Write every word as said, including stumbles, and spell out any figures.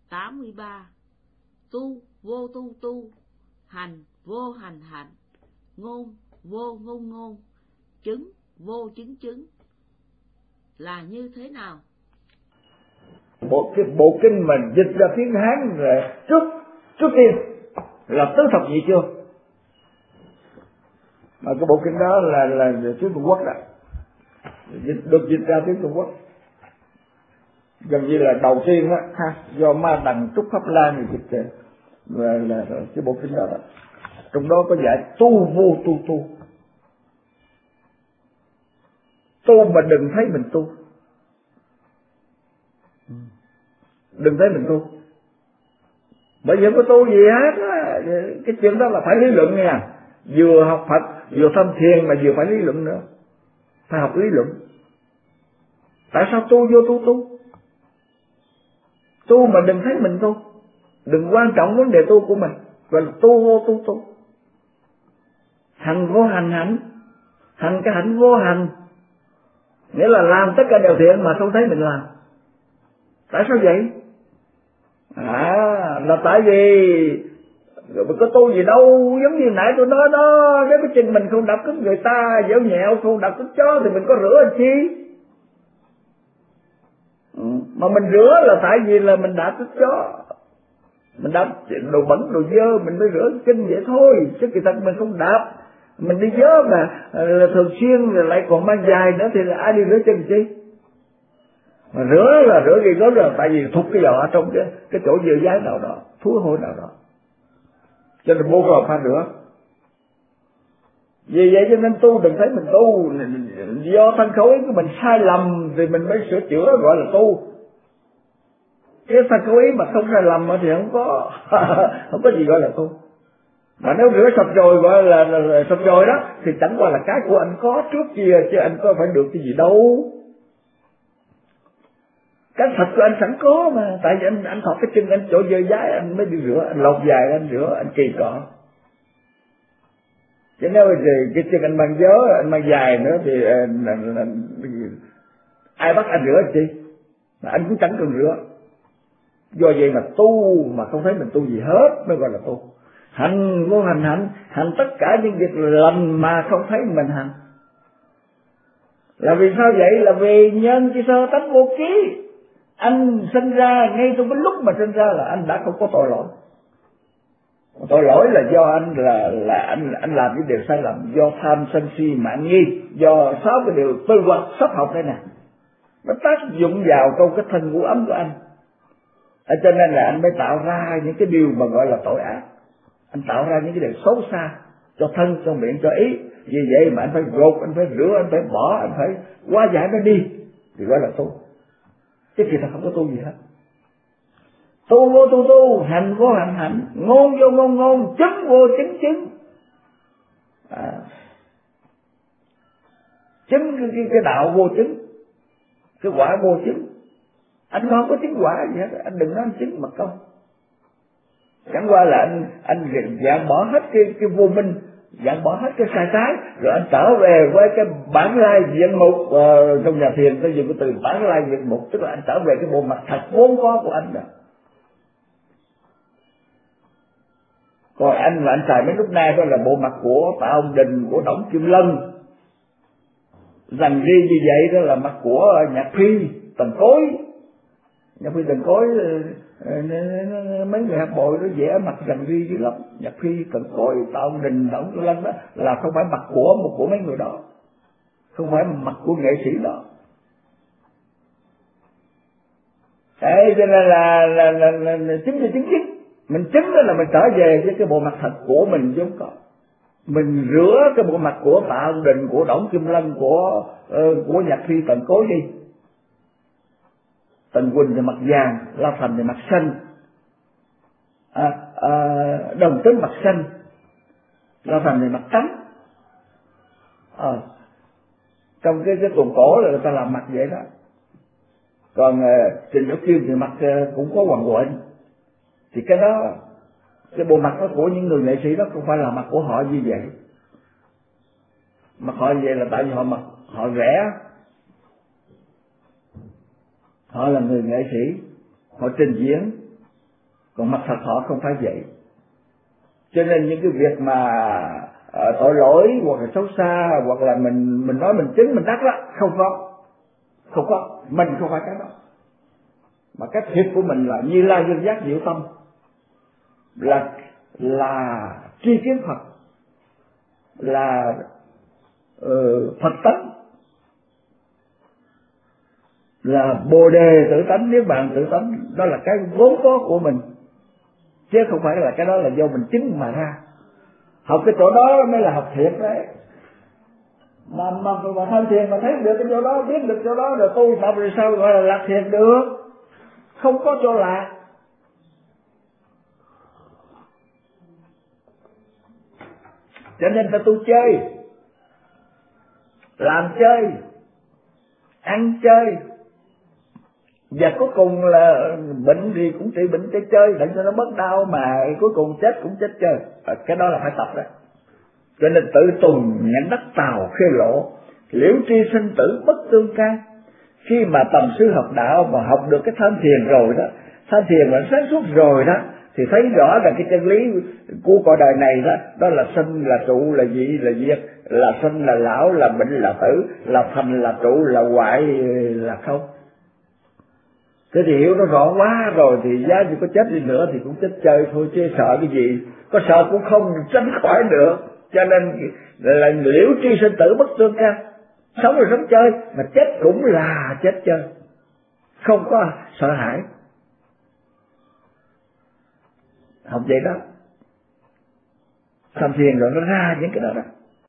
tám mươi ba. Tu vô tu tu, hành vô hành hạnh, ngôn vô ngôn ngôn, chứng vô chứng chứng là như thế nào? Bộ cái bộ kinh mình dịch ra tiếng Hán là trước trước tiên là tứ thập nhị chương, mà cái bộ kinh đó là là tiếng Trung Quốc đó, dịch được dịch ra tiếng Trung Quốc, gần như là đầu tiên á ha, do Ma Đằng Trúc Pháp Lan dịch về, và là, là cái bộ kinh đó, đó trong đó có dạy tu vô tu tu, tu mà đừng thấy mình tu, đừng thấy mình tu, bởi vì không có tu gì hết á. Cái chuyện đó là phải lý luận nha, vừa học Phật vừa thâm thiền mà vừa phải lý luận nữa, phải học lý luận. Tại sao tu vô tu tu? Tu mà đừng thấy mình tu, đừng quan trọng vấn đề tu của mình, gọi là tu vô tu tu. Hành vô hành hạnh, hành cái hạnh vô hành, nghĩa là làm tất cả điều thiện mà không thấy mình làm. Tại sao vậy? À, là tại vì có tu gì đâu, giống như nãy tôi nói đó, nếu cái chân mình không đạp cứng người ta, dẻo nhẹo không đạp cứng chó thì mình có rửa làm chi? Ừ, mà mình rửa là tại vì là mình đạp cứng chó, mình đạp đồ bẩn đồ dơ mình mới rửa chân vậy thôi, chứ kỳ thật mình không đạp, mình đi dơ mà là thường xuyên rồi lại còn mang dài nữa thì là ai đi rửa chân chi? Mà rửa là rửa gì đó là tại vì thúc cái giò ở trong cái cái chỗ dơ dái nào đó, thú hôi nào đó, cho nên vô cùng phải rửa. Vì vậy cho nên tu đừng thấy mình tu, do thân khẩu ý của mình sai lầm thì mình mới sửa chữa, gọi là tu. Cái thân khẩu ý mà không sai lầm thì không có không có gì gọi là tu. Mà nếu rửa sạch rồi gọi là, là, là sạch rồi đó thì chẳng qua là cái của anh có trước kia, chứ anh có phải được cái gì đâu. Cái thật của anh sẵn có mà, tại vì anh anh thọt cái chân anh chỗ dơ dái anh mới đi rửa, anh lột dài anh rửa, anh kỳ cọ. Chứ nếu thì cái chân anh mang dớ, anh mang dài nữa thì anh, anh, anh, ai bắt anh rửa chi? Mà anh cũng chẳng cần rửa. Do vậy mà tu mà không thấy mình tu gì hết mới gọi là tu. Hành vô hành hạnh, hành tất cả những việc lành mà không thấy mình hành. Là vì sao vậy? Là vì nhân chi sơ tánh vô ký. Anh sinh ra, ngay trong cái lúc mà sinh ra là anh đã không có tội lỗi. Tội lỗi là do anh là là anh anh làm những điều sai lầm, do tham sân si mạn nghi, do sáu cái điều tư hoặc sắp học đây nè, nó tác dụng vào trong cái thân ngũ ấm của anh. Ở cho nên là anh mới tạo ra những cái điều mà gọi là tội ác, anh tạo ra những cái điều xấu xa cho thân, cho miệng, cho ý. Vì vậy mà anh phải gột, anh phải rửa, anh phải bỏ, anh phải hóa giải nó đi thì gọi là tu. Chứ kỳ thật không có tu gì hết. Tu vô tu tu, hành vô hành hạnh, ngôn vô ngôn ngôn, chứng vô chứng chứng. À, chứng cái, cái, cái đạo vô chứng, cái quả vô chứng. Anh không có chứng quả gì hết, anh đừng nói anh chứng mật công. Chẳng qua là anh anh dạng bỏ hết cái cái vô minh, dạng bỏ hết cái sai trái, rồi anh trở về với cái bản lai diện mục. Uh, trong nhà thiền tôi dùng cái từ bản lai diện mục, tức là anh trở về cái bộ mặt thật vốn có của anh đó. Còn anh mà anh xài mấy lúc nay đó là bộ mặt của Tạ Ông Đình, của Đổng Kim Lân, dành riêng như vậy đó là mặt của Nhạc Phi Tần Cối. Nhạc Phi Tần Cối, mấy người hát bội nó vẽ mặt dành riêng dữ lắm. Nhạc Phi Tần Cối, Tạ Ông Đình, Đổng Kim Lân đó là không phải mặt của một của mấy người đó, không phải mặt của nghệ sĩ đó. Thế cho nên là là là, là, là chứng minh chứng chứng mình chứng đó là mình trở về với cái bộ mặt thật của mình vốn có. Mình rửa cái bộ mặt của Tạ Ông Đình, của Đổng Kim Lân, của uh, của Nhạc Phi Tần Cối đi. Tần Quỳnh thì mặt vàng, La Thành thì mặt xanh, à, à, Đồng Tính mặt xanh, La Thành thì mặt trắng. À, trong cái cái tuồng cổ là người ta làm mặt vậy đó. Còn uh, Trịnh Nhũ Kim thì mặt uh, cũng có hoàng quện. Thì cái đó, cái bộ mặt đó của những người nghệ sĩ đó không phải là mặt của họ như vậy. Mặt họ như vậy là tại vì họ mặt họ rẻ, họ là người nghệ sĩ, họ trình diễn, còn mặt thật họ không phải vậy. Cho nên những cái việc mà uh, tội lỗi hoặc là xấu xa hoặc là mình mình nói mình chứng mình đắc đó, không có, không có, mình không phải cái đó. Mà cái thiệt của mình là Như Lai Dương Giác Diệu Tâm, là là tri kiến Phật, là uh, Phật tánh, là Bồ Đề tự tánh, Niết Bàn tự tánh. Đó là cái vốn có của mình, chứ không phải là cái đó là do mình chứng mà ra. Học cái chỗ đó mới là học thiệt đấy. Mà mà mà tham thiền mà thấy được cái chỗ đó, biết được chỗ đó rồi tu tập rồi sao gọi là lạc thiền được? Không có chỗ lạc. Cho nên ta tu chơi, làm chơi, ăn chơi, và cuối cùng là bệnh thì cũng trị bệnh chơi chơi để cho nó bớt đau, mà cuối cùng chết cũng chết chơi. Cái đó là phải tập đó. Cho nên tự tùng nhãn đắc tào khê lộ, liễu tri sinh tử bất tương can. Khi mà tầm sư học đạo mà học được cái tham thiền rồi đó, tham thiền mà sáng suốt rồi đó, thì thấy rõ là cái chân lý của cõi đời này đó, đó là sinh là trụ, là dị là diệt, là sinh là lão, là bệnh là tử, là thành là trụ, là hoại là không. Thế thì hiểu nó rõ quá rồi thì giá như có chết đi nữa thì cũng chết chơi thôi, chứ sợ cái gì, có sợ cũng không tránh khỏi được. Cho nên là liễu tri sinh tử bất tương can, sống rồi sống chơi, mà chết cũng là chết chơi, không có sợ hãi. Học vậy đó, tham thiền rồi nó ra những cái đó đó.